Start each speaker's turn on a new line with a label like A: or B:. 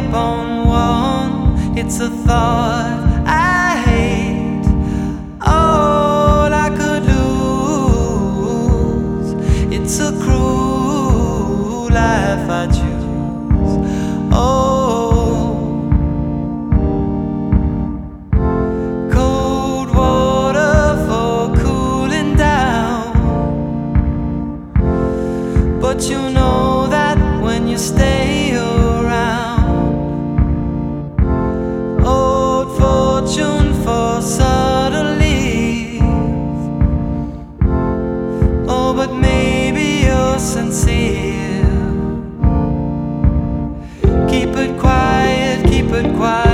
A: up on one. It's a thought I hate. All I could lose. It's a cruel life I choose. Oh, cold water for cooling down. But you know that when you stay around, old fortune for subtle leave. Oh, but maybe you're sincere. Keep it quiet, keep it quiet.